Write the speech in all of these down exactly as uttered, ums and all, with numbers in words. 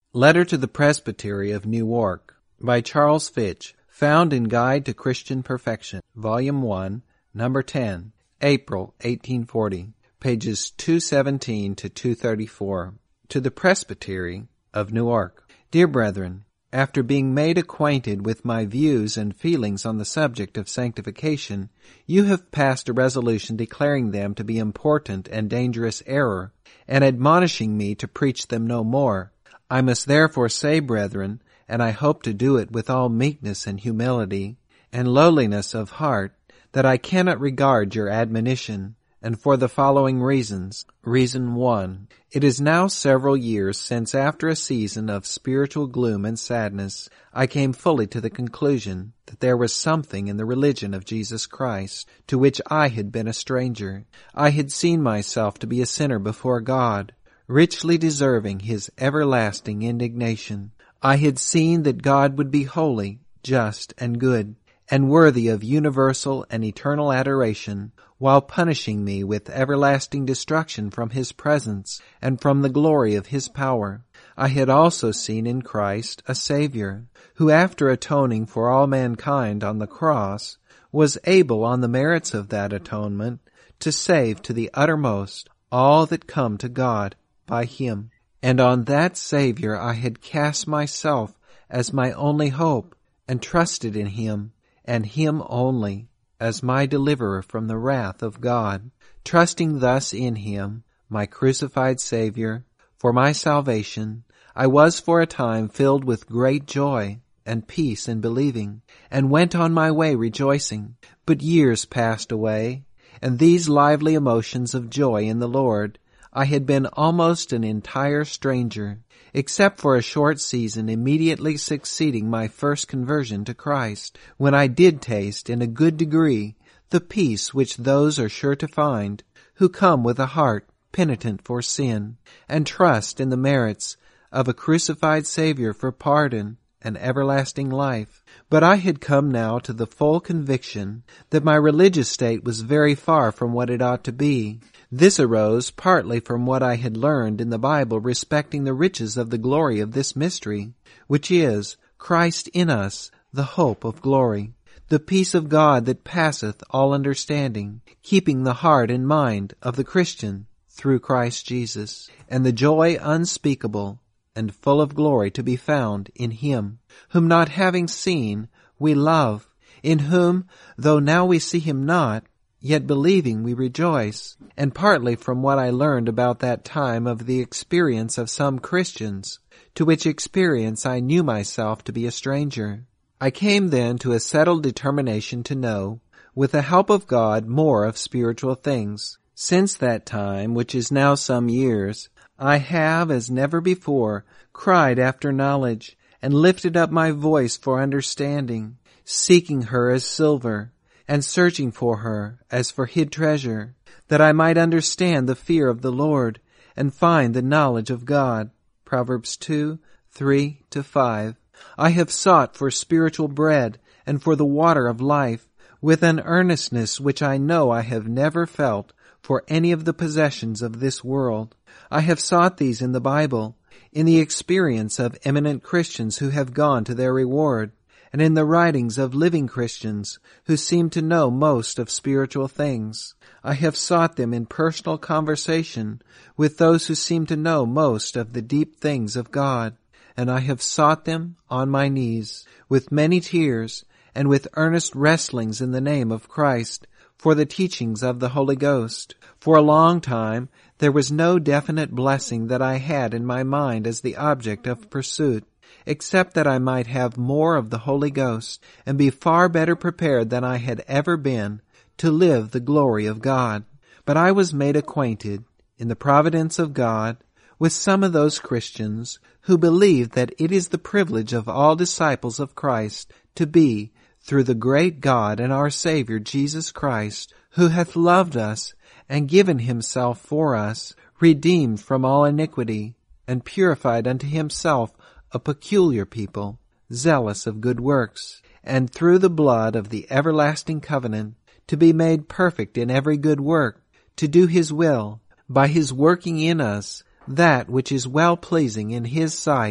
Letter to the Presbytery of Newark by Charles Fitch, found in Guide to Christian Perfection, Volume one, Number ten, April eighteen forty, pages two seventeen to two thirty-four. To the Presbytery of Newark. Dear Brethren, after being made acquainted with my views and feelings on the subject of sanctification, you have passed a resolution declaring them to be important and dangerous error, and admonishing me to preach them no more. I must therefore say, brethren, and I hope to do it with all meekness and humility and lowliness of heart, that I cannot regard your admonition, and for the following reasons. Reason one. It is now several years since, after a season of spiritual gloom and sadness, I came fully to the conclusion that there was something in the religion of Jesus Christ to which I had been a stranger. I had seen myself to be a sinner before God, richly deserving His everlasting indignation. I had seen that God would be holy, just, and good, and worthy of universal and eternal adoration, while punishing me with everlasting destruction from His presence and from the glory of His power. I had also seen in Christ a Savior, who, after atoning for all mankind on the cross, was able, on the merits of that atonement, to save to the uttermost all that come to God by Him. And on that Savior I had cast myself as my only hope, and trusted in Him, and Him only, as my deliverer from the wrath of God, trusting thus in Him, my crucified Savior, for my salvation. I was for a time filled with great joy and peace in believing, and went on my way rejoicing. But years passed away, and these lively emotions of joy in the Lord, I had been almost an entire stranger, except for a short season immediately succeeding my first conversion to Christ, when I did taste in a good degree the peace which those are sure to find who come with a heart penitent for sin, and trust in the merits of a crucified Savior for pardon and everlasting life. But I had come now to the full conviction that my religious state was very far from what it ought to be. This arose partly from what I had learned in the Bible respecting the riches of the glory of this mystery, which is Christ in us, the hope of glory, the peace of God that passeth all understanding, keeping the heart and mind of the Christian through Christ Jesus, and the joy unspeakable and full of glory to be found in Him, whom not having seen we love, in whom, though now we see Him not, yet believing we rejoice. And partly from what I learned about that time of the experience of some Christians, to which experience I knew myself to be a stranger, I came then to a settled determination to know, with the help of God, more of spiritual things. Since that time, which is now some years, I have, as never before, cried after knowledge, and lifted up my voice for understanding, seeking her as silver, and searching for her as for hid treasure, that I might understand the fear of the Lord, and find the knowledge of God. Proverbs two, three to five. I have sought for spiritual bread, and for the water of life, with an earnestness which I know I have never felt for any of the possessions of this world. I have sought these in the Bible, in the experience of eminent Christians who have gone to their reward, and in the writings of living Christians who seem to know most of spiritual things. I have sought them in personal conversation with those who seem to know most of the deep things of God, and I have sought them on my knees, with many tears, and with earnest wrestlings in the name of Christ, for the teachings of the Holy Ghost. For a long time there was no definite blessing that I had in my mind as the object of pursuit, except that I might have more of the Holy Ghost, and be far better prepared than I had ever been to live the glory of God. But I was made acquainted, in the providence of God, with some of those Christians who believe that it is the privilege of all disciples of Christ to be, through the great God and our Savior Jesus Christ, who hath loved us and given Himself for us, redeemed from all iniquity, and purified unto Himself a peculiar people, zealous of good works, and through the blood of the everlasting covenant, to be made perfect in every good work, to do His will, by His working in us that which is well-pleasing in His sight,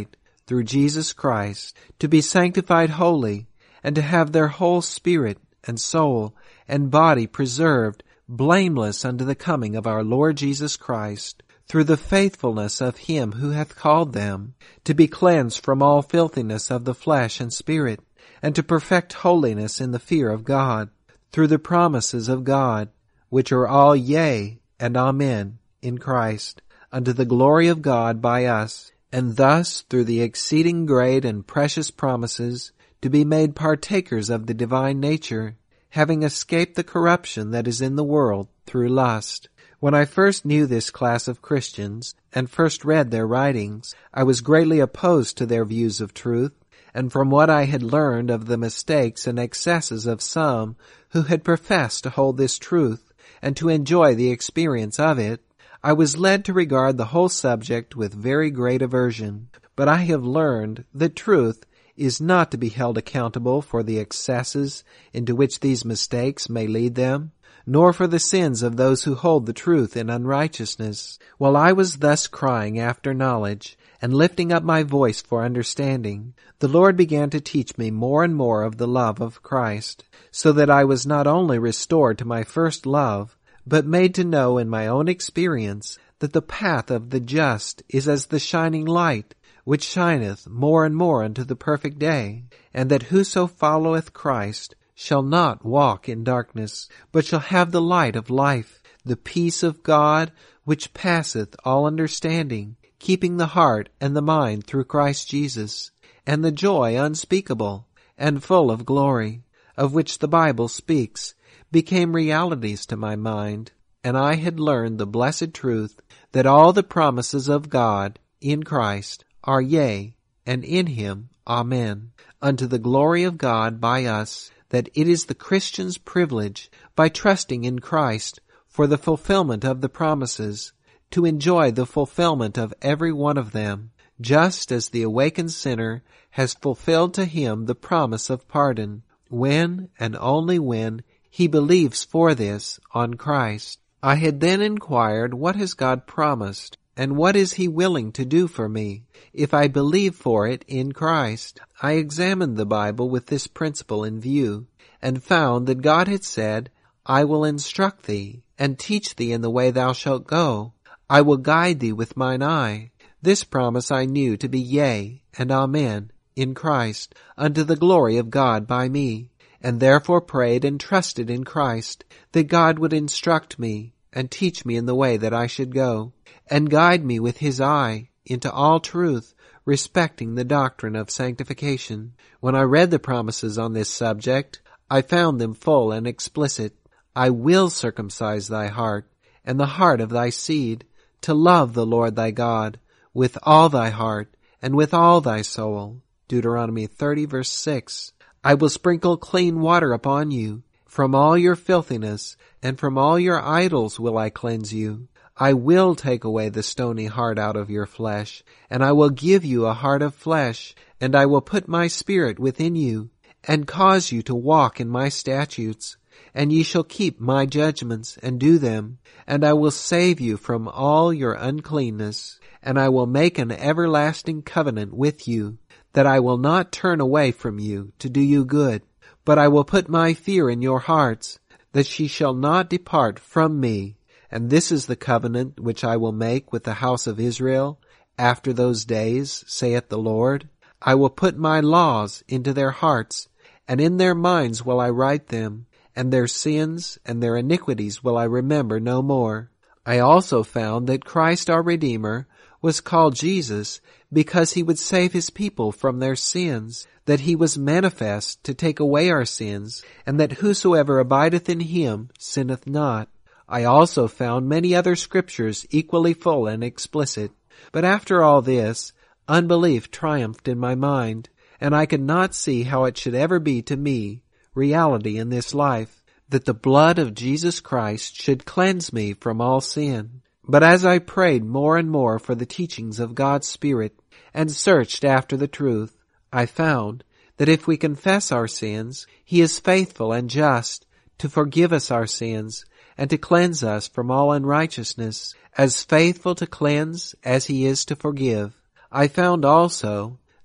through Jesus Christ, to be sanctified wholly, and to have their whole spirit and soul and body preserved blameless unto the coming of our Lord Jesus Christ, through the faithfulness of him who hath called them, to be cleansed from all filthiness of the flesh and spirit, and to perfect holiness in the fear of God, through the promises of God, which are all yea and amen in Christ, unto the glory of God by us, and thus through the exceeding great and precious promises to be made partakers of the divine nature, having escaped the corruption that is in the world through lust. When I first knew this class of Christians, and first read their writings, I was greatly opposed to their views of truth, and from what I had learned of the mistakes and excesses of some who had professed to hold this truth, and to enjoy the experience of it, I was led to regard the whole subject with very great aversion. But I have learned that truth is not to be held accountable for the excesses into which these mistakes may lead them, nor for the sins of those who hold the truth in unrighteousness. While I was thus crying after knowledge, and lifting up my voice for understanding, the Lord began to teach me more and more of the love of Christ, so that I was not only restored to my first love, but made to know in my own experience that the path of the just is as the shining light, which shineth more and more unto the perfect day, and that whoso followeth Christ shall not walk in darkness, but shall have the light of life, the peace of God, which passeth all understanding, keeping the heart and the mind through Christ Jesus, and the joy unspeakable and full of glory, of which the Bible speaks, became realities to my mind, and I had learned the blessed truth that all the promises of God in Christ are yea, and in him amen, unto the glory of God by us, that it is the Christian's privilege, by trusting in Christ for the fulfillment of the promises, to enjoy the fulfillment of every one of them, just as the awakened sinner has fulfilled to him the promise of pardon, when and only when he believes for this on Christ. I had then inquired, what has God promised, and what is he willing to do for me, if I believe for it in Christ? I examined the Bible with this principle in view, and found that God had said, I will instruct thee, and teach thee in the way thou shalt go. I will guide thee with mine eye. This promise I knew to be yea and amen in Christ, unto the glory of God by me, and therefore prayed and trusted in Christ, that God would instruct me, and teach me in the way that I should go, and guide me with his eye into all truth respecting the doctrine of sanctification. When I read the promises on this subject, I found them full and explicit. I will circumcise thy heart, and the heart of thy seed, to love the Lord thy God with all thy heart and with all thy soul. Deuteronomy thirty, verse six. I will sprinkle clean water upon you. From all your filthiness and from all your idols will I cleanse you. I will take away the stony heart out of your flesh, and I will give you a heart of flesh, and I will put my spirit within you, and cause you to walk in my statutes. And ye shall keep my judgments, and do them. And I will save you from all your uncleanness, and I will make an everlasting covenant with you, that I will not turn away from you to do you good, but I will put my fear in your hearts, that ye shall not depart from me. And this is the covenant which I will make with the house of Israel after those days, saith the Lord. I will put my laws into their hearts, and in their minds will I write them, and their sins and their iniquities will I remember no more. I also found that Christ our Redeemer was called Jesus because he would save his people from their sins, that he was manifest to take away our sins, and that whosoever abideth in him sinneth not. I also found many other scriptures equally full and explicit. But after all this, unbelief triumphed in my mind, and I could not see how it should ever be to me reality in this life, that the blood of Jesus Christ should cleanse me from all sin. But as I prayed more and more for the teachings of God's Spirit, and searched after the truth, I found that if we confess our sins, he is faithful and just to forgive us our sins, and to cleanse us from all unrighteousness, as faithful to cleanse as he is to forgive. I found also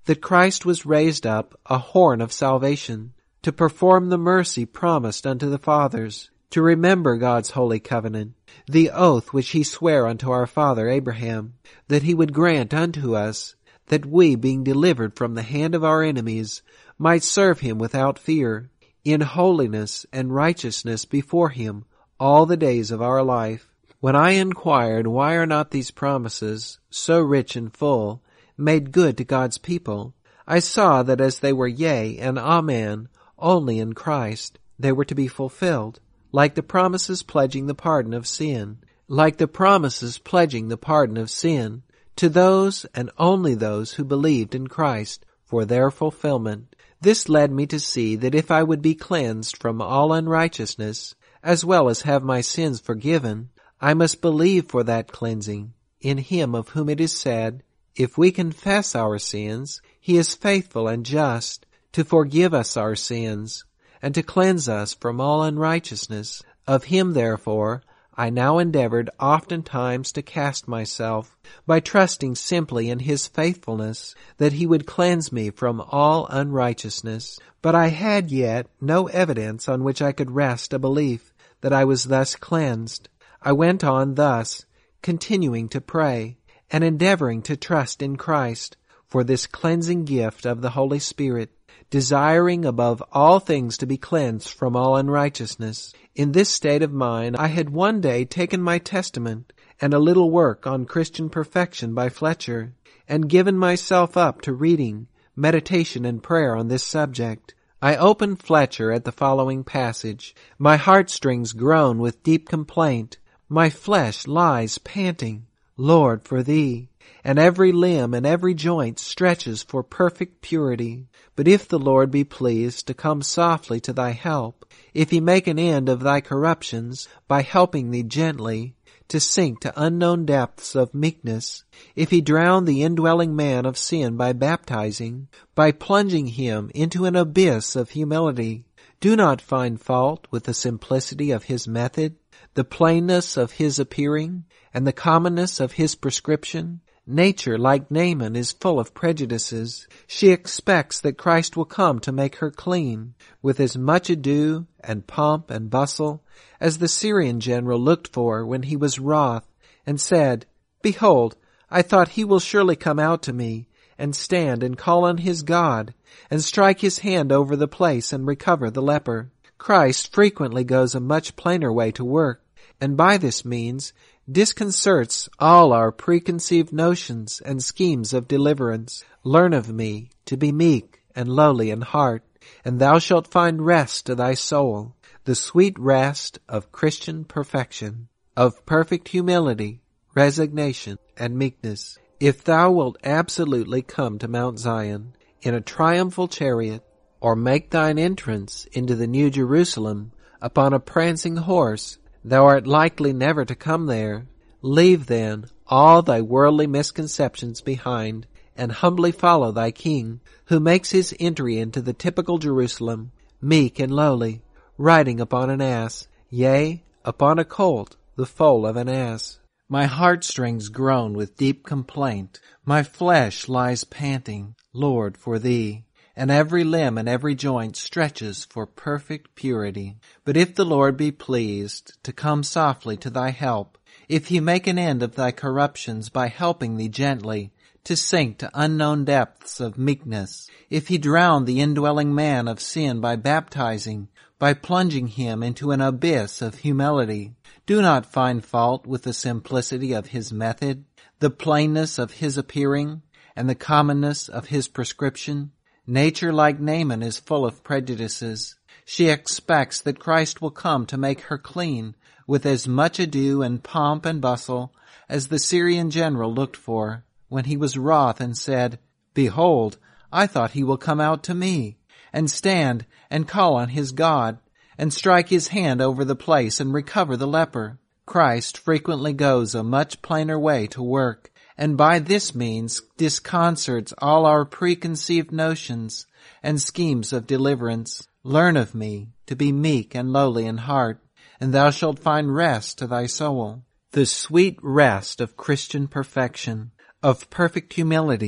that Christ was raised up a horn of salvation, to perform the mercy promised unto the fathers, to remember God's holy covenant, the oath which he sware unto our father Abraham, that he would grant unto us, that we, being delivered from the hand of our enemies, might serve him without fear, in holiness and righteousness before him all the days of our life. When I inquired why are not these promises, so rich and full, made good to God's people, I saw that as they were yea and amen only in Christ, they were to be fulfilled, like the promises pledging the pardon of sin, like the promises pledging the pardon of sin, to those and only those who believed in Christ for their fulfillment. This led me to see that if I would be cleansed from all unrighteousness, as well as have my sins forgiven, I must believe for that cleansing in him of whom it is said, if we confess our sins, he is faithful and just to forgive us our sins and to cleanse us from all unrighteousness. Of him, therefore, I now endeavored oftentimes to cast myself, by trusting simply in his faithfulness, that he would cleanse me from all unrighteousness. But I had yet no evidence on which I could rest a belief that I was thus cleansed. I went on thus, continuing to pray, and endeavoring to trust in Christ for this cleansing gift of the Holy Spirit, desiring above all things to be cleansed from all unrighteousness. In this state of mind, I had one day taken my Testament and a little work on Christian perfection by Fletcher, and given myself up to reading, meditation, and prayer on this subject. I opened Fletcher at the following passage. My heartstrings groan with deep complaint. My flesh lies panting, Lord, for thee, and every limb and every joint stretches for perfect purity. But if the Lord be pleased to come softly to thy help, if he make an end of thy corruptions by helping thee gently to sink to unknown depths of meekness, if he drown the indwelling man of sin by baptizing, by plunging him into an abyss of humility, do not find fault with the simplicity of his method, the plainness of his appearing, and the commonness of his prescription. Nature, like Naaman, is full of prejudices. She expects that Christ will come to make her clean, with as much ado and pomp and bustle as the Syrian general looked for when he was wroth, and said, Behold, I thought he will surely come out to me, and stand and call on his God, and strike his hand over the place and recover the leper. Christ frequently goes a much plainer way to work, and by this means disconcerts all our preconceived notions and schemes of deliverance. Learn of me to be meek and lowly in heart, and thou shalt find rest to thy soul, the sweet rest of Christian perfection, of perfect humility, resignation, and meekness. If thou wilt absolutely come to Mount Zion in a triumphal chariot, or make thine entrance into the New Jerusalem upon a prancing horse, thou art likely never to come there. Leave then all thy worldly misconceptions behind, and humbly follow thy King, who makes his entry into the typical Jerusalem, meek and lowly, riding upon an ass, yea, upon a colt, the foal of an ass. My heartstrings groan with deep complaint. My flesh lies panting, Lord, for thee, and every limb and every joint stretches for perfect purity. But if the Lord be pleased to come softly to thy help, if he make an end of thy corruptions by helping thee gently to sink to unknown depths of meekness, if he drown the indwelling man of sin by baptizing, by plunging him into an abyss of humility, do not find fault with the simplicity of his method, the plainness of his appearing, and the commonness of his prescription. Nature, like Naaman, is full of prejudices. She expects that Christ will come to make her clean, with as much ado and pomp and bustle as the Syrian general looked for when he was wroth and said, Behold, I thought he will come out to me, and stand and call on his God, and strike his hand over the place and recover the leper. Christ frequently goes a much plainer way to work, and by this means disconcerts all our preconceived notions and schemes of deliverance. Learn of me to be meek and lowly in heart, and thou shalt find rest to thy soul, the sweet rest of Christian perfection, of perfect humility,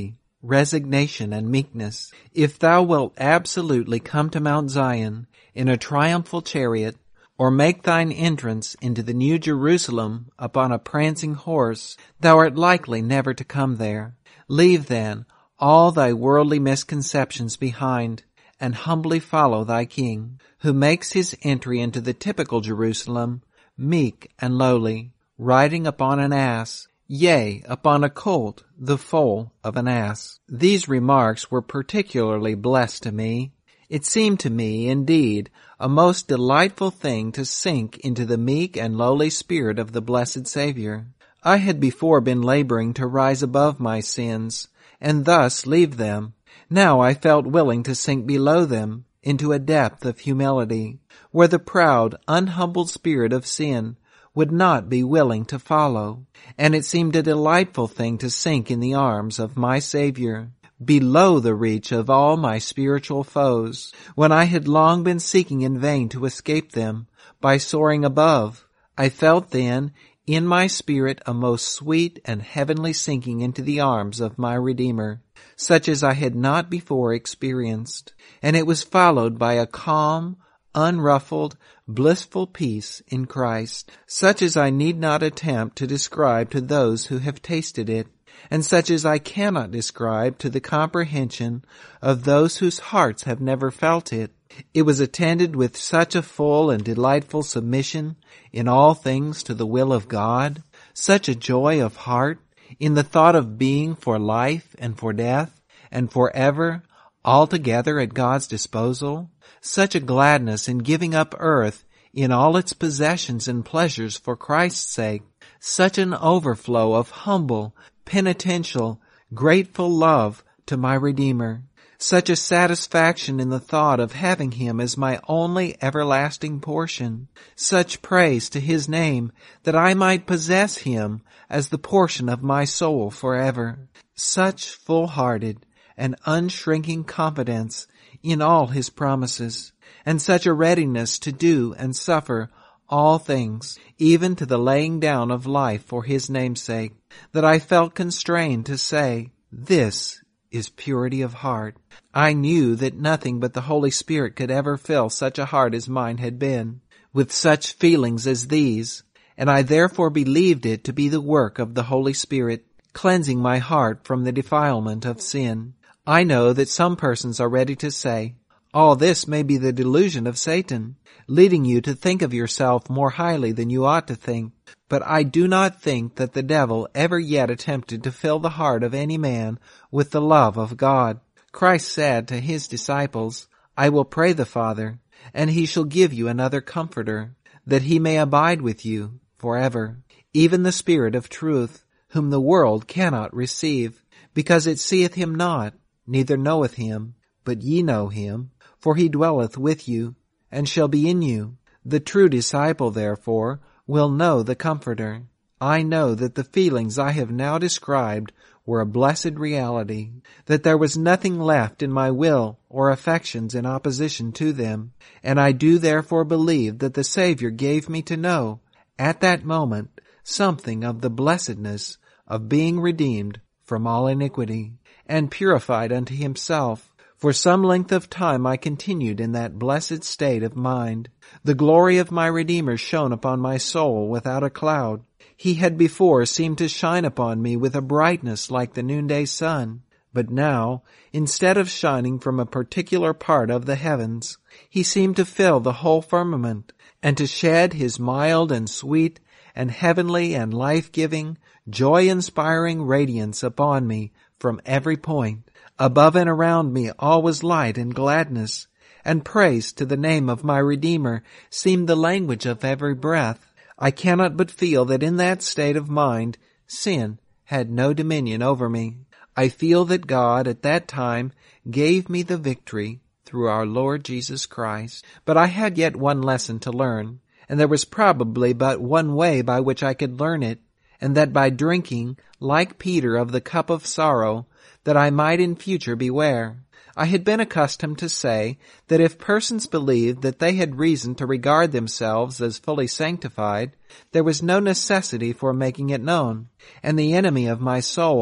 resignation, and meekness. If thou wilt absolutely come to Mount Zion in a triumphal chariot, or make thine entrance into the New Jerusalem upon a prancing horse, thou art likely never to come there. Leave then all thy worldly misconceptions behind, and humbly follow thy King, who makes his entry into the typical Jerusalem meek and lowly, riding upon an ass, yea, upon a colt, the foal of an ass. These remarks were particularly blessed to me. It seemed to me, indeed, a most delightful thing to sink into the meek and lowly spirit of the blessed Savior. I had before been laboring to rise above my sins, and thus leave them. Now I felt willing to sink below them, into a depth of humility, where the proud, unhumbled spirit of sin would not be willing to follow. And it seemed a delightful thing to sink in the arms of my Savior, below the reach of all my spiritual foes, when I had long been seeking in vain to escape them by soaring above. I felt then in my spirit a most sweet and heavenly sinking into the arms of my Redeemer, such as I had not before experienced, and it was followed by a calm, unruffled, blissful peace in Christ, such as I need not attempt to describe to those who have tasted it, and such as I cannot describe to the comprehension of those whose hearts have never felt it. It was attended with such a full and delightful submission in all things to the will of God, such a joy of heart in the thought of being for life and for death and forever altogether at God's disposal, such a gladness in giving up earth in all its possessions and pleasures for Christ's sake, such an overflow of humble, penitential, grateful love to my Redeemer, such a satisfaction in the thought of having him as my only everlasting portion, such praise to his name that I might possess him as the portion of my soul forever, such full-hearted and unshrinking confidence in all his promises, and such a readiness to do and suffer all things, even to the laying down of life for his name's sake, that I felt constrained to say, "This is purity of heart." I knew that nothing but the Holy Spirit could ever fill such a heart as mine had been, with such feelings as these, and I therefore believed it to be the work of the Holy Spirit, cleansing my heart from the defilement of sin. I know that some persons are ready to say, all this may be the delusion of Satan, leading you to think of yourself more highly than you ought to think. But I do not think that the devil ever yet attempted to fill the heart of any man with the love of God. Christ said to his disciples, "I will pray the Father, and he shall give you another Comforter, that he may abide with you forever, even the Spirit of truth, whom the world cannot receive, because it seeth him not, neither knoweth him, but ye know him, for he dwelleth with you, and shall be in you. The true disciple, therefore, will know the Comforter." I know that the feelings I have now described were a blessed reality, that there was nothing left in my will or affections in opposition to them, and I do therefore believe that the Savior gave me to know, at that moment, something of the blessedness of being redeemed from all iniquity, and purified unto himself. For some length of time I continued in that blessed state of mind. The glory of my Redeemer shone upon my soul without a cloud. He had before seemed to shine upon me with a brightness like the noonday sun, but now, instead of shining from a particular part of the heavens, he seemed to fill the whole firmament, and to shed his mild and sweet and heavenly and life-giving, joy-inspiring radiance upon me from every point. Above and around me all was light and gladness, and praise to the name of my Redeemer seemed the language of every breath. I cannot but feel that in that state of mind sin had no dominion over me. I feel that God at that time gave me the victory through our Lord Jesus Christ. But I had yet one lesson to learn, and there was probably but one way by which I could learn it, and that by drinking, like Peter, of the cup of sorrow, that I might in future beware. I had been accustomed to say that if persons believed that they had reason to regard themselves as fully sanctified, there was no necessity for making it known, and the enemy of my soul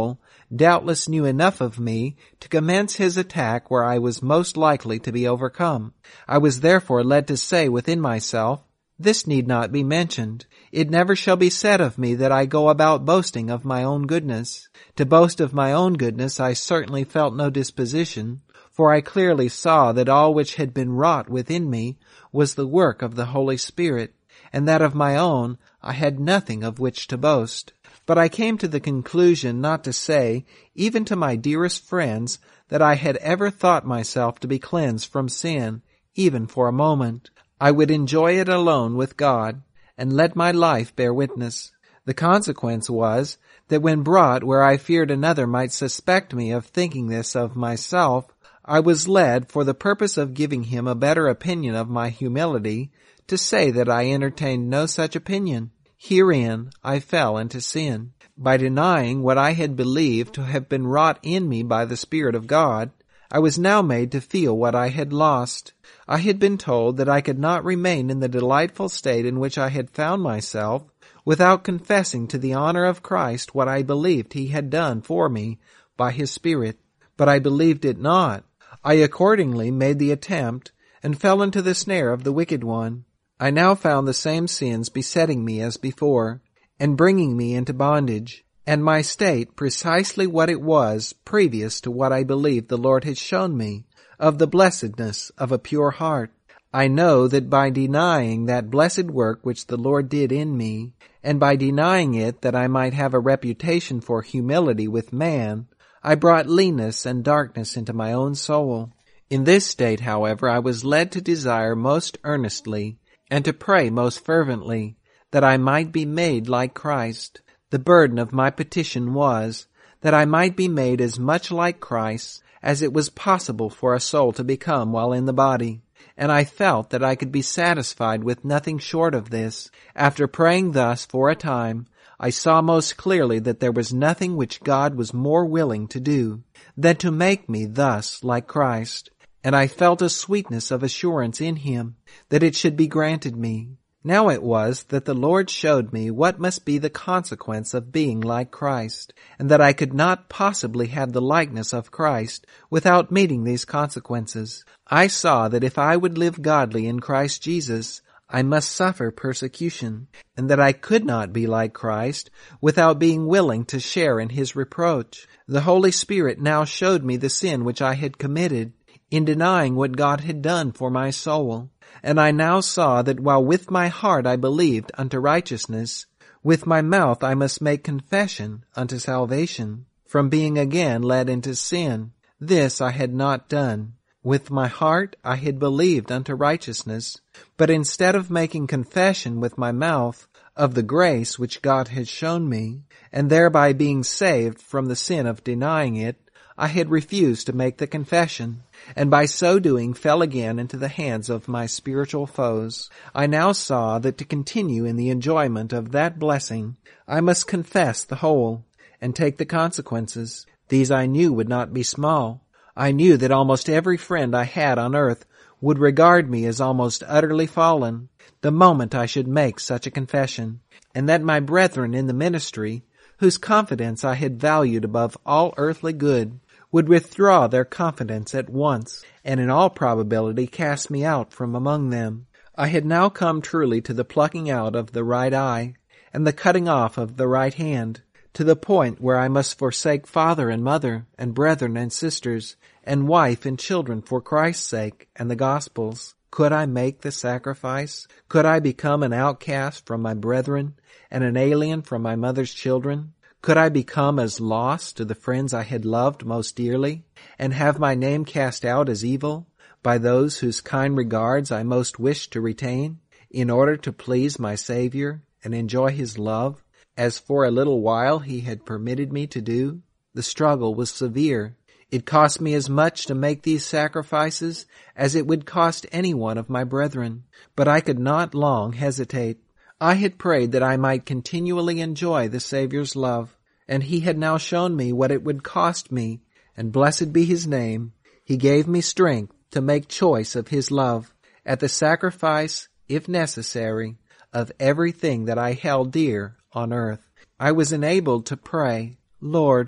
doubtless knew enough of me to commence his attack where I was most likely to be overcome. I was therefore led to say within myself, "This need not be mentioned. It never shall be said of me that I go about boasting of my own goodness." To boast of my own goodness I certainly felt no disposition, for I clearly saw that all which had been wrought within me was the work of the Holy Spirit, and that of my own I had nothing of which to boast. But I came to the conclusion not to say, even to my dearest friends, that I had ever thought myself to be cleansed from sin, even for a moment. I would enjoy it alone with God, and let my life bear witness. The consequence was that when brought where I feared another might suspect me of thinking this of myself, I was led, for the purpose of giving him a better opinion of my humility, to say that I entertained no such opinion. Herein I fell into sin. By denying what I had believed to have been wrought in me by the Spirit of God, I was now made to feel what I had lost. I had been told that I could not remain in the delightful state in which I had found myself without confessing to the honor of Christ what I believed he had done for me by his Spirit. But I believed it not. I accordingly made the attempt, and fell into the snare of the wicked one. I now found the same sins besetting me as before, and bringing me into bondage, and my state precisely what it was previous to what I believed the Lord had shown me of the blessedness of a pure heart. I know that by denying that blessed work which the Lord did in me, and by denying it that I might have a reputation for humility with man, I brought leanness and darkness into my own soul. In this state, however, I was led to desire most earnestly, and to pray most fervently, that I might be made like Christ. The burden of my petition was, that I might be made as much like Christ as it was possible for a soul to become while in the body. And I felt that I could be satisfied with nothing short of this. After praying thus for a time, I saw most clearly that there was nothing which God was more willing to do than to make me thus like Christ. And I felt a sweetness of assurance in him that it should be granted me. Now it was that the Lord showed me what must be the consequence of being like Christ, and that I could not possibly have the likeness of Christ without meeting these consequences. I saw that if I would live godly in Christ Jesus, I must suffer persecution, and that I could not be like Christ without being willing to share in his reproach. The Holy Spirit now showed me the sin which I had committed in denying what God had done for my soul. And I now saw that while with my heart I believed unto righteousness, with my mouth I must make confession unto salvation, from being again led into sin. This I had not done. With my heart I had believed unto righteousness, but instead of making confession with my mouth of the grace which God had shown me, and thereby being saved from the sin of denying it, I had refused to make the confession, and by so doing fell again into the hands of my spiritual foes. I now saw that to continue in the enjoyment of that blessing, I must confess the whole, and take the consequences. These I knew would not be small. I knew that almost every friend I had on earth would regard me as almost utterly fallen the moment I should make such a confession, and that my brethren in the ministry, whose confidence I had valued above all earthly good, would withdraw their confidence at once, and in all probability cast me out from among them. I had now come truly to the plucking out of the right eye, and the cutting off of the right hand, to the point where I must forsake father and mother, and brethren and sisters, and wife and children for Christ's sake and the gospel's. Could I make the sacrifice? Could I become an outcast from my brethren, and an alien from my mother's children? Could I become as lost to the friends I had loved most dearly, and have my name cast out as evil by those whose kind regards I most wished to retain, in order to please my Savior and enjoy his love, as for a little while he had permitted me to do? The struggle was severe. It cost me as much to make these sacrifices as it would cost any one of my brethren, but I could not long hesitate. I had prayed that I might continually enjoy the Savior's love, and he had now shown me what it would cost me, and blessed be his name. He gave me strength to make choice of his love, at the sacrifice, if necessary, of everything that I held dear on earth. I was enabled to pray, Lord,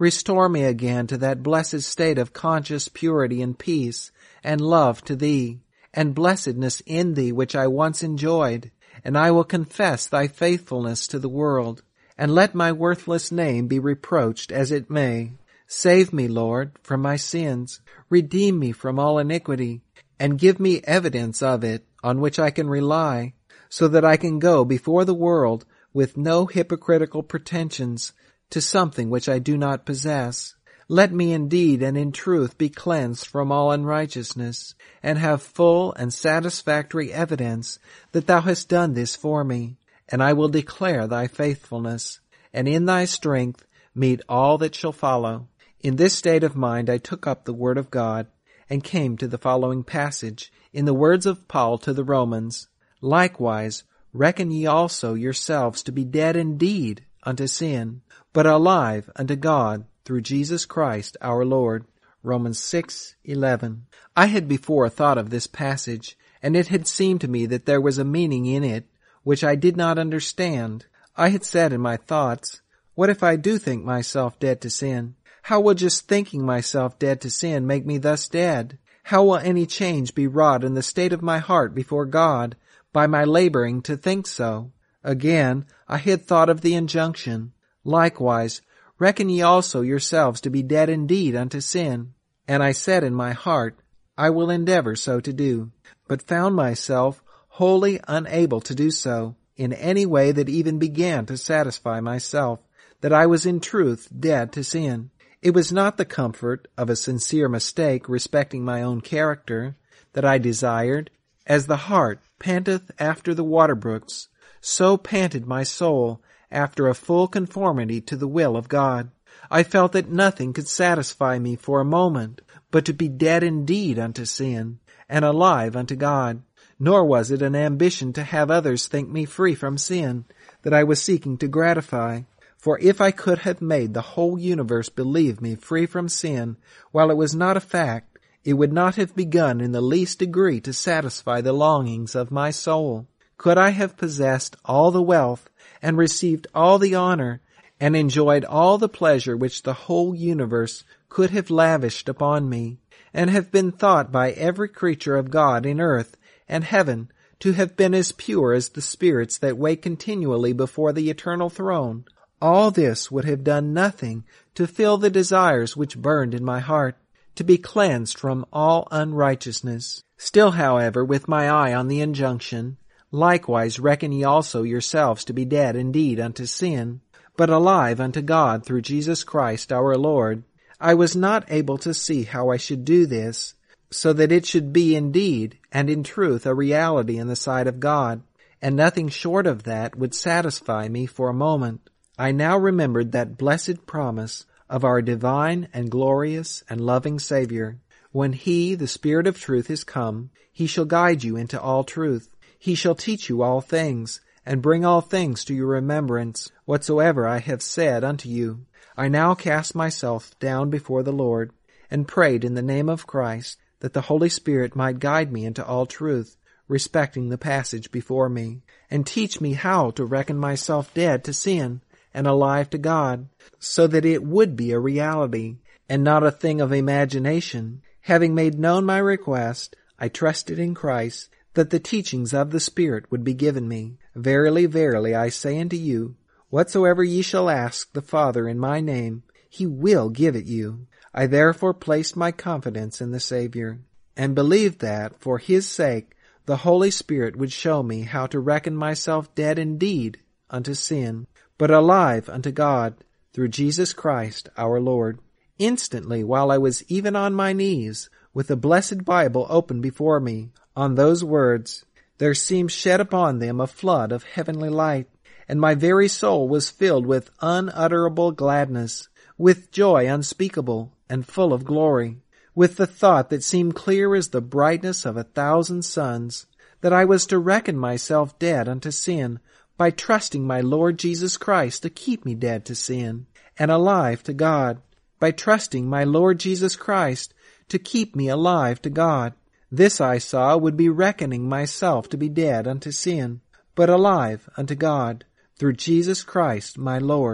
Restore me again to that blessed state of conscious purity and peace and love to Thee, and blessedness in Thee which I once enjoyed, and I will confess Thy faithfulness to the world, and let my worthless name be reproached as it may. Save me, Lord, from my sins, redeem me from all iniquity, and give me evidence of it on which I can rely, so that I can go before the world with no hypocritical pretensions to something which I do not possess. Let me indeed and in truth be cleansed from all unrighteousness, and have full and satisfactory evidence that Thou hast done this for me, and I will declare Thy faithfulness, and in Thy strength meet all that shall follow. In this state of mind I took up the Word of God, and came to the following passage, in the words of Paul to the Romans, Likewise, reckon ye also yourselves to be dead indeed unto sin, but alive unto God through Jesus Christ our Lord. Romans six eleven. I had before thought of this passage, and it had seemed to me that there was a meaning in it which I did not understand. I had said in my thoughts, what if I do think myself dead to sin? How will just thinking myself dead to sin make me thus dead? How will any change be wrought in the state of my heart before God by my laboring to think so? Again, I had thought of the injunction, Likewise, reckon ye also yourselves to be dead indeed unto sin. And I said in my heart, I will endeavor so to do, but found myself wholly unable to do so in any way that even began to satisfy myself that I was in truth dead to sin. It was not the comfort of a sincere mistake respecting my own character that I desired. As the hart panteth after the water brooks, so panted my soul after a full conformity to the will of God. I felt that nothing could satisfy me for a moment but to be dead indeed unto sin, and alive unto God. Nor was it an ambition to have others think me free from sin that I was seeking to gratify. For if I could have made the whole universe believe me free from sin, while it was not a fact, it would not have begun in the least degree to satisfy the longings of my soul. Could I have possessed all the wealth, and received all the honor, and enjoyed all the pleasure which the whole universe could have lavished upon me, and have been thought by every creature of God in earth and heaven to have been as pure as the spirits that wait continually before the eternal throne, all this would have done nothing to fill the desires which burned in my heart, to be cleansed from all unrighteousness. Still, however, with my eye on the injunction, Likewise reckon ye also yourselves to be dead indeed unto sin, but alive unto God through Jesus Christ our Lord, I was not able to see how I should do this, so that it should be indeed and in truth a reality in the sight of God, and nothing short of that would satisfy me for a moment. I now remembered that blessed promise of our divine and glorious and loving Savior. When He, the Spirit of truth, is come, He shall guide you into all truth. He shall teach you all things, and bring all things to your remembrance, whatsoever I have said unto you. I now cast myself down before the Lord, and prayed in the name of Christ, that the Holy Spirit might guide me into all truth, respecting the passage before me, and teach me how to reckon myself dead to sin, and alive to God, so that it would be a reality, and not a thing of imagination. Having made known my request, I trusted in Christ, that the teachings of the Spirit would be given me. Verily, verily, I say unto you, whatsoever ye shall ask the Father in my name, He will give it you. I therefore placed my confidence in the Savior, and believed that, for His sake, the Holy Spirit would show me how to reckon myself dead indeed unto sin, but alive unto God through Jesus Christ our Lord. Instantly, while I was even on my knees, with the blessed Bible open before me, on those words, there seemed shed upon them a flood of heavenly light, and my very soul was filled with unutterable gladness, with joy unspeakable and full of glory, with the thought that seemed clear as the brightness of a thousand suns, that I was to reckon myself dead unto sin by trusting my Lord Jesus Christ to keep me dead to sin, and alive to God, by trusting my Lord Jesus Christ to keep me alive to God. This I saw would be reckoning myself to be dead unto sin, but alive unto God, through Jesus Christ my Lord.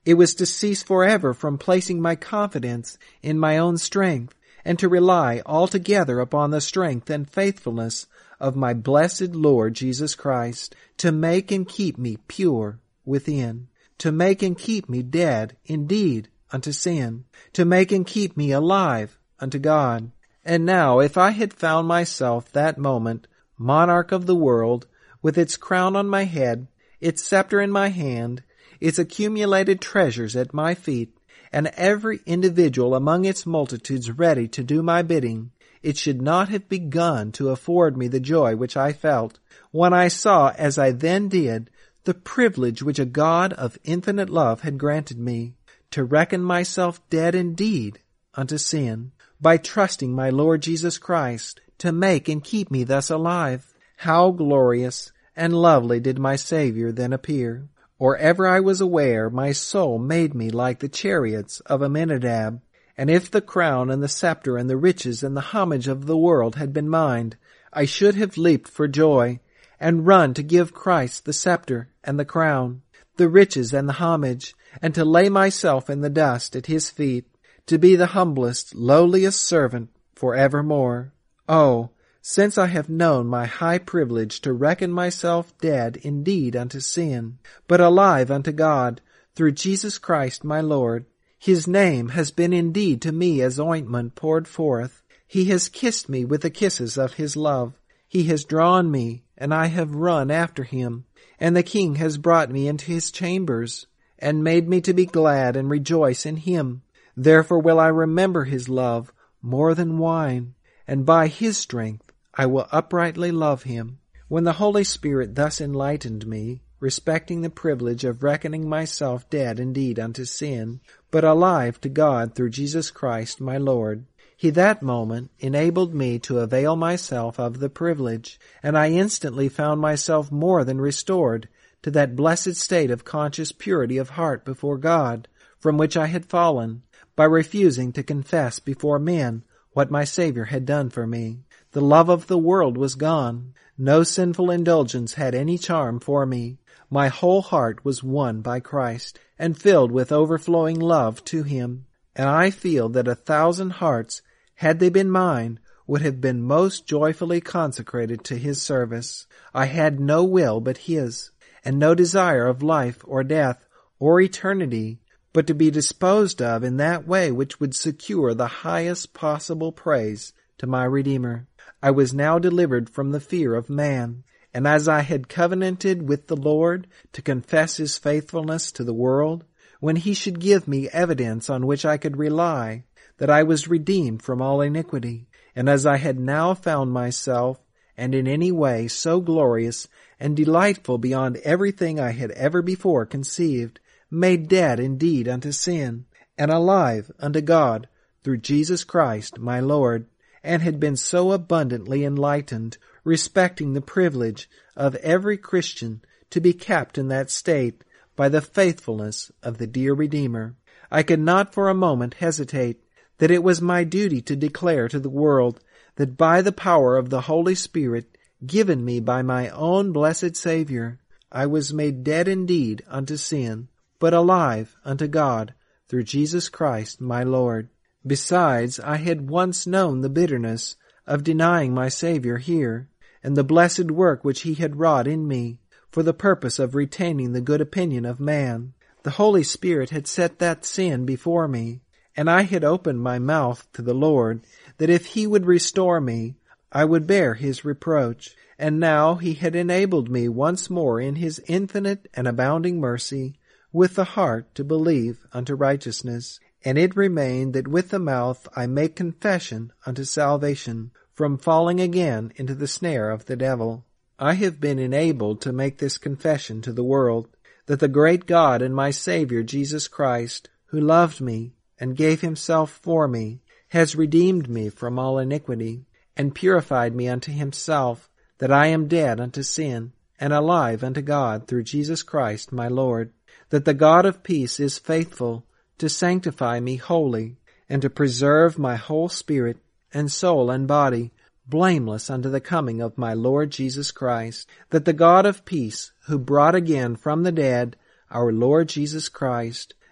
It was to cease forever from placing my confidence in my own strength, and to rely altogether upon the strength and faithfulness of my blessed Lord Jesus Christ, to make and keep me pure within, to make and keep me dead indeed unto sin, to make and keep me alive unto God. And now, if I had found myself that moment monarch of the world, with its crown on my head, its scepter in my hand, its accumulated treasures at my feet, and every individual among its multitudes ready to do my bidding, it should not have begun to afford me the joy which I felt when I saw, as I then did, the privilege which a God of infinite love had granted me, to reckon myself dead indeed unto sin, by trusting my Lord Jesus Christ to make and keep me thus alive. How glorious and lovely did my Savior then appear! Or ever I was aware, my soul made me like the chariots of Amminadab. And if the crown and the scepter and the riches and the homage of the world had been mine, I should have leaped for joy, and run to give Christ the scepter and the crown, the riches and the homage, and to lay myself in the dust at his feet, to be the humblest, lowliest servant for evermore. Oh, since I have known my high privilege to reckon myself dead indeed unto sin, but alive unto God, through Jesus Christ my Lord, his name has been indeed to me as ointment poured forth. He has kissed me with the kisses of his love. He has drawn me, and I have run after him. And the King has brought me into his chambers, and made me to be glad and rejoice in him. Therefore will I remember his love more than wine, and by his strength I will uprightly love him. When the Holy Spirit thus enlightened me, respecting the privilege of reckoning myself dead indeed unto sin, but alive to God through Jesus Christ my Lord, he that moment enabled me to avail myself of the privilege, and I instantly found myself more than restored to that blessed state of conscious purity of heart before God, from which I had fallen, by refusing to confess before men what my Savior had done for me. The love of the world was gone. No sinful indulgence had any charm for me. My whole heart was won by Christ, and filled with overflowing love to him. And I feel that a thousand hearts, had they been mine, would have been most joyfully consecrated to his service. I had no will but his, and no desire of life or death or eternity, but to be disposed of in that way which would secure the highest possible praise to my Redeemer. I was now delivered from the fear of man, and as I had covenanted with the Lord to confess his faithfulness to the world, when he should give me evidence on which I could rely, that I was redeemed from all iniquity, and as I had now found myself, and in any way so glorious and delightful beyond everything I had ever before conceived, made dead indeed unto sin, and alive unto God through Jesus Christ my Lord, and had been so abundantly enlightened respecting the privilege of every Christian to be kept in that state by the faithfulness of the dear Redeemer, I could not for a moment hesitate that it was my duty to declare to the world that by the power of the Holy Spirit given me by my own blessed Savior, I was made dead indeed unto sin, but alive unto God through Jesus Christ my Lord. Besides, I had once known the bitterness of denying my Savior here, and the blessed work which he had wrought in me, for the purpose of retaining the good opinion of man. The Holy Spirit had set that sin before me, and I had opened my mouth to the Lord, that if he would restore me, I would bear his reproach. And now he had enabled me once more in his infinite and abounding mercy, with the heart to believe unto righteousness. And it remained that with the mouth I make confession unto salvation, from falling again into the snare of the devil. I have been enabled to make this confession to the world, that the great God and my Savior Jesus Christ, who loved me and gave himself for me, has redeemed me from all iniquity, and purified me unto himself, that I am dead unto sin, and alive unto God through Jesus Christ my Lord, that the God of peace is faithful to sanctify me wholly, and to preserve my whole spirit and soul and body blameless unto the coming of my Lord Jesus Christ, that the God of peace, who brought again from the dead our Lord Jesus Christ,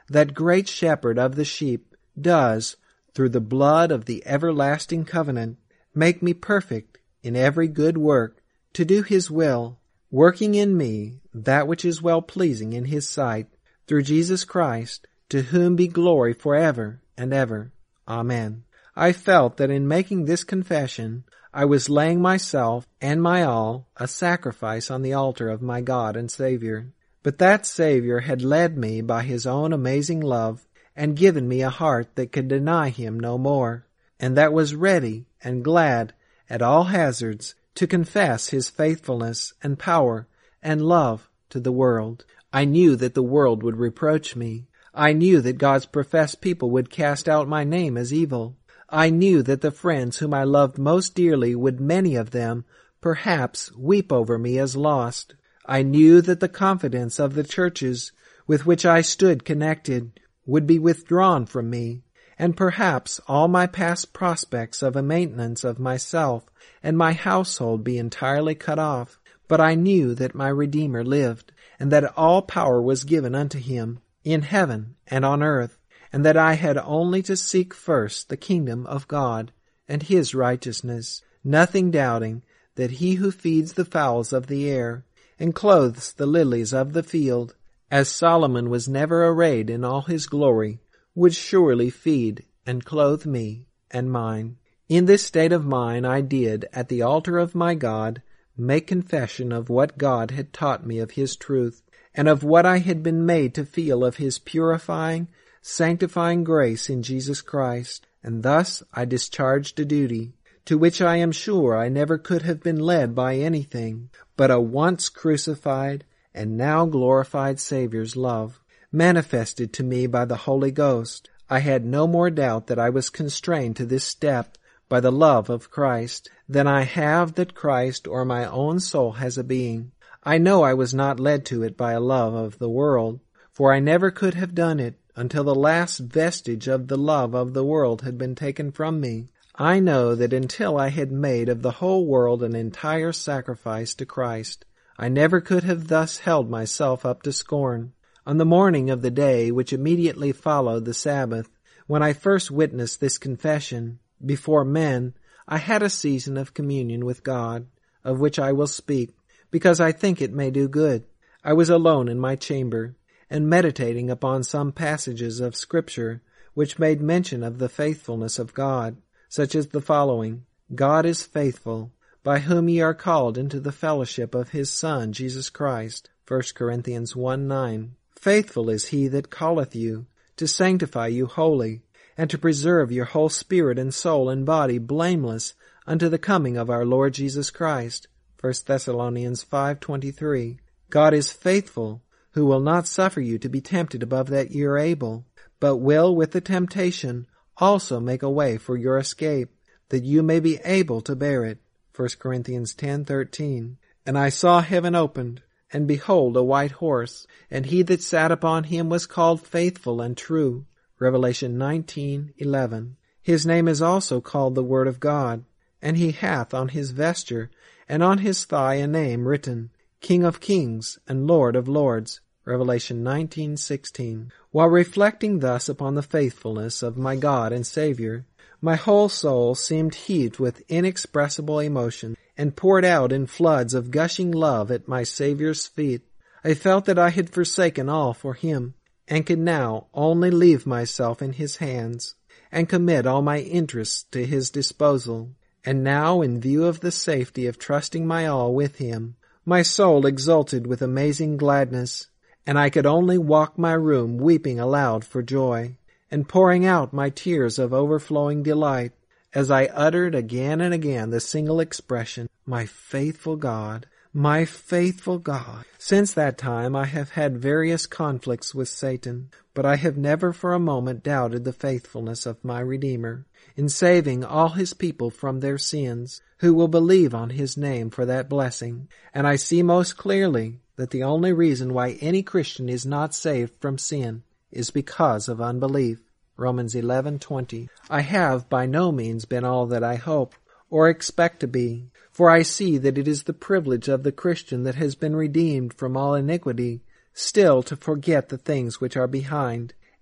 that great shepherd of the sheep, does, through the blood of the everlasting covenant, make me perfect in every good work, to do his will, working in me that which is well-pleasing in his sight, through Jesus Christ, to whom be glory forever and ever. Amen. I felt that in making this confession, I was laying myself and my all a sacrifice on the altar of my God and Savior. But that Savior had led me by his own amazing love and given me a heart that could deny him no more, and that was ready and glad at all hazards to confess his faithfulness and power and love to the world. I knew that the world would reproach me. I knew that God's professed people would cast out my name as evil. I knew that the friends whom I loved most dearly would, many of them, perhaps, weep over me as lost. I knew that the confidence of the churches with which I stood connected would be withdrawn from me, and perhaps all my past prospects of a maintenance of myself and my household be entirely cut off. But I knew that my Redeemer lived, and that all power was given unto him, in heaven and on earth, and that I had only to seek first the kingdom of God and his righteousness, nothing doubting that he who feeds the fowls of the air and clothes the lilies of the field, as Solomon was never arrayed in all his glory, would surely feed and clothe me and mine. In this state of mind I did, at the altar of my God, make confession of what God had taught me of his truth, and of what I had been made to feel of his purifying, sanctifying grace in Jesus Christ, and thus I discharged a duty, to which I am sure I never could have been led by anything but a once crucified and now glorified Savior's love, manifested to me by the Holy Ghost. I had no more doubt that I was constrained to this step by the love of Christ than I have that Christ or my own soul has a being. I know I was not led to it by a love of the world, for I never could have done it until the last vestige of the love of the world had been taken from me. I know that until I had made of the whole world an entire sacrifice to Christ, I never could have thus held myself up to scorn. On the morning of the day which immediately followed the Sabbath, when I first witnessed this confession before men, I had a season of communion with God, of which I will speak, because I think it may do good. I was alone in my chamber, and meditating upon some passages of Scripture which made mention of the faithfulness of God, such as the following: God is faithful, by whom ye are called into the fellowship of his Son, Jesus Christ. First Corinthians one nine. Faithful is he that calleth you, to sanctify you wholly, and to preserve your whole spirit and soul and body blameless unto the coming of our Lord Jesus Christ. First Thessalonians five twenty-three. God is faithful, who will not suffer you to be tempted above that ye are able, but will with the temptation also make a way for your escape, that you may be able to bear it. First Corinthians ten thirteen. And I saw heaven opened, and behold a white horse, and he that sat upon him was called Faithful and True. Revelation nineteen eleven. His name is also called the Word of God, and he hath on his vesture and on his thigh a name written, King of Kings and Lord of Lords. Revelation nineteen sixteen. While reflecting thus upon the faithfulness of my God and Savior, my whole soul seemed heaved with inexpressible emotion and poured out in floods of gushing love at my Savior's feet. I felt that I had forsaken all for him, and could now only leave myself in his hands, and commit all my interests to his disposal. And now, in view of the safety of trusting my all with him, my soul exulted with amazing gladness, and I could only walk my room weeping aloud for joy, and pouring out my tears of overflowing delight, as I uttered again and again the single expression, My faithful God, my faithful God. Since that time I have had various conflicts with Satan, but I have never for a moment doubted the faithfulness of my Redeemer in saving all his people from their sins, who will believe on his name for that blessing. And I see most clearly that the only reason why any Christian is not saved from sin is because of unbelief. Romans eleven twenty. I have by no means been all that I hope or expect to be, for I see that it is the privilege of the Christian that has been redeemed from all iniquity, still to forget the things which are behind,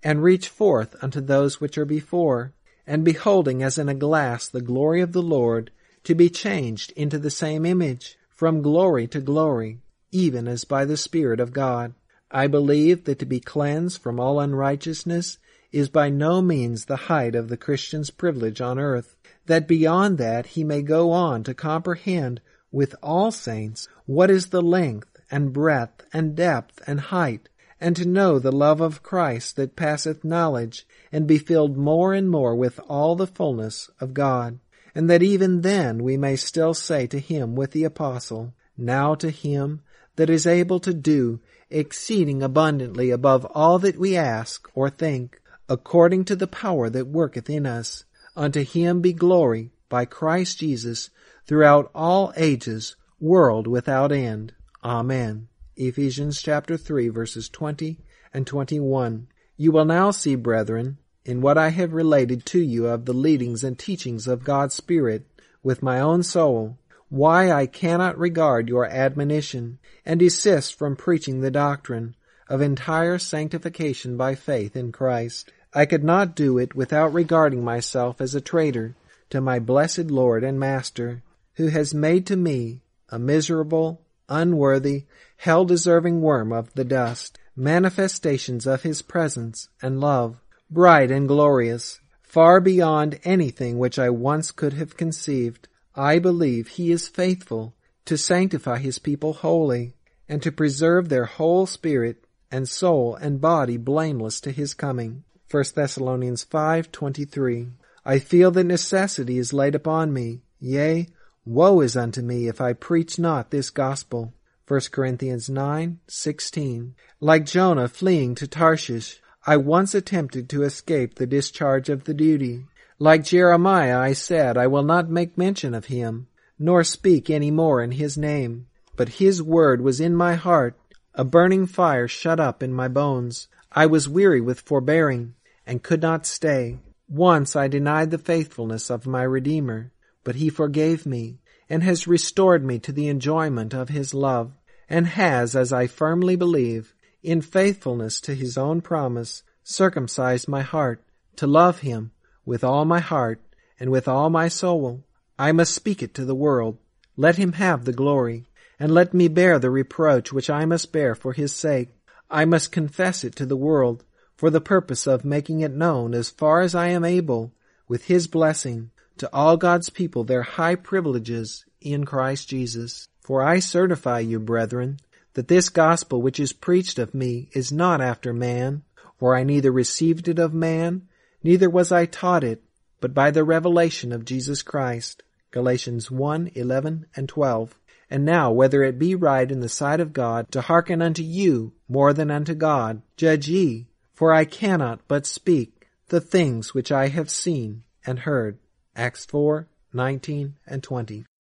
and reach forth unto those which are before, and beholding as in a glass the glory of the Lord, to be changed into the same image, from glory to glory, even as by the Spirit of God. I believe that to be cleansed from all unrighteousness is by no means the height of the Christian's privilege on earth, that beyond that he may go on to comprehend with all saints what is the length and breadth and depth and height, and to know the love of Christ that passeth knowledge, and be filled more and more with all the fullness of God, and that even then we may still say to him with the apostle, Now to him that is able to do exceeding abundantly above all that we ask or think, according to the power that worketh in us. Unto him be glory by Christ Jesus throughout all ages, world without end. Amen. Ephesians chapter three, verses twenty and twenty-one. You will now see, brethren, in what I have related to you of the leadings and teachings of God's Spirit with my own soul, why I cannot regard your admonition and desist from preaching the doctrine of entire sanctification by faith in Christ. I could not do it without regarding myself as a traitor to my blessed Lord and Master, who has made to me a miserable, unworthy, hell-deserving worm of the dust, manifestations of his presence and love, bright and glorious, far beyond anything which I once could have conceived. I believe he is faithful to sanctify his people wholly, and to preserve their whole spirit and soul and body blameless to his coming. First Thessalonians five twenty-three. I feel that necessity is laid upon me, yea, woe is unto me if I preach not this gospel. First Corinthians nine sixteen. Like Jonah fleeing to Tarshish, I once attempted to escape the discharge of the duty. Like Jeremiah, I said, I will not make mention of him, nor speak any more in his name. But his word was in my heart, a burning fire shut up in my bones. I was weary with forbearing, and could not stay. Once I denied the faithfulness of my Redeemer, but he forgave me, and has restored me to the enjoyment of his love, and has, as I firmly believe, in faithfulness to his own promise, circumcised my heart to love him with all my heart and with all my soul. I must speak it to the world. Let him have the glory, and let me bear the reproach which I must bear for his sake. I must confess it to the world, for the purpose of making it known as far as I am able, with his blessing, to all God's people their high privileges in Christ Jesus. For I certify you, brethren, that this gospel which is preached of me is not after man, for I neither received it of man, neither was I taught it, but by the revelation of Jesus Christ. Galatians one eleven and twelve. And now, whether it be right in the sight of God to hearken unto you more than unto God, judge ye, for I cannot but speak the things which I have seen and heard. Acts four nineteen and twenty.